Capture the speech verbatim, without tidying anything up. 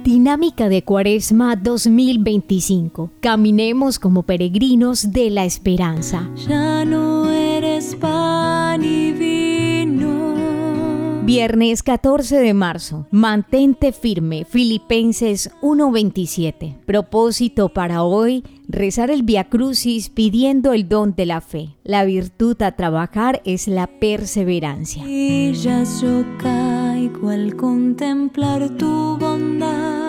Dinámica de Cuaresma dos mil veinticinco. Caminemos como peregrinos de la esperanza. Ya no eres pan y vino. Viernes catorce de marzo. Mantente firme. Filipenses uno veintisiete. Propósito para hoy: rezar el Vía Crucis pidiendo el don de la fe. La virtud a trabajar es la perseverancia. Y ya yo caigo al contemplar tu bondad.